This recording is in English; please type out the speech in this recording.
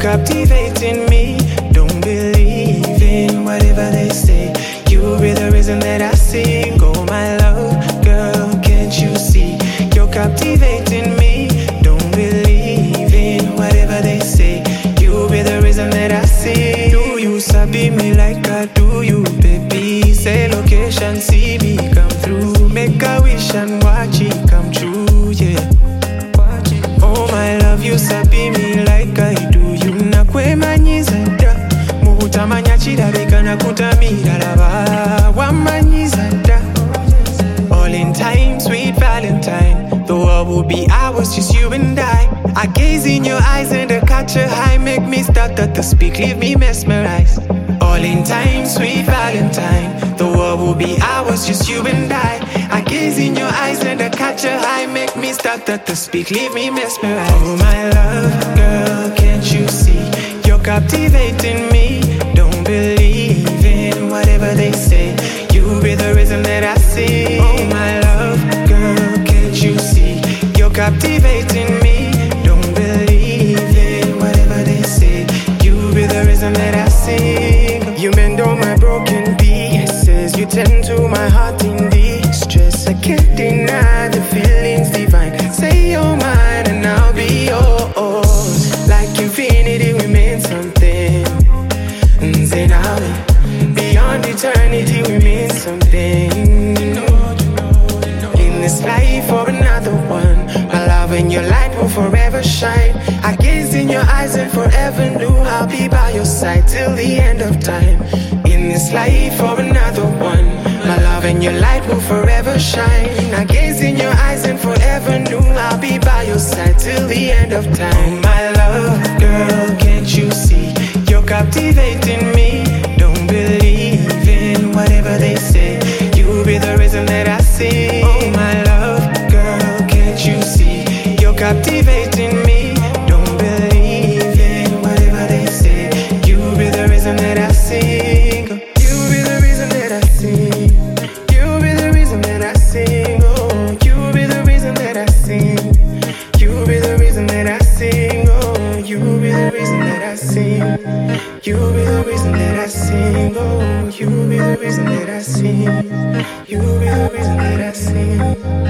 captivating me. Don't believe in whatever they say. You be the reason that I sing. Oh my love, girl, can't you see? You're captivating me. Don't believe in whatever they say. You be the reason that I sing. Do you sabi me like I do you, baby? Say location, see me come through. Make a wish and watch it come true, yeah. Oh my love, you sabi me like I do you. Nakwemanyizada mutamanya chirabika nakutamira laba wamanyizada. All in time, sweet Valentine. The world will be ours, just you and I gaze in your eyes and I catch a high. Make me start to speak, leave me mesmerized. All in time, sweet Valentine. The world will be ours, just you and I gaze in your eyes and I catch a high. Make me start to speak, leave me mesmerized. Oh my love, girl, can't you see? You're captivating me. Don't believe in whatever they say. You be the reason that I see. Oh my love, girl, can't you see? You're captivating me. Don't believe in whatever they say. You be the reason that I sing. You mend all my broken pieces. You tend to my heart in distress. I can't deny the feelings divine. Say you're mine and I'll be yours. Like infinity we mean something. Say now beyond eternity we mean something. In this life or another one, my love and your light will forever shine. I gazed in your eyes and forever knew I'll be by your side till the end of time. In this life or another one, my love and your light will forever shine. I gazed in your eyes and forever knew I'll be by your side till the end of time. Oh my love, girl, can't you see? You're captivating me. Don't believe in whatever they say. You be the reason that I sing. Oh my love, girl, can't you see? You're captivating me. Don't believe in whatever they say. You be the reason that I sing. You be the reason that I sing. You be the reason that I sing. Oh, you be the reason that I sing. You be the reason that I sing. Oh, you be the reason that I sing. You be the reason that I sing. Oh, you be the reason that I sing. You be the reason that I sing.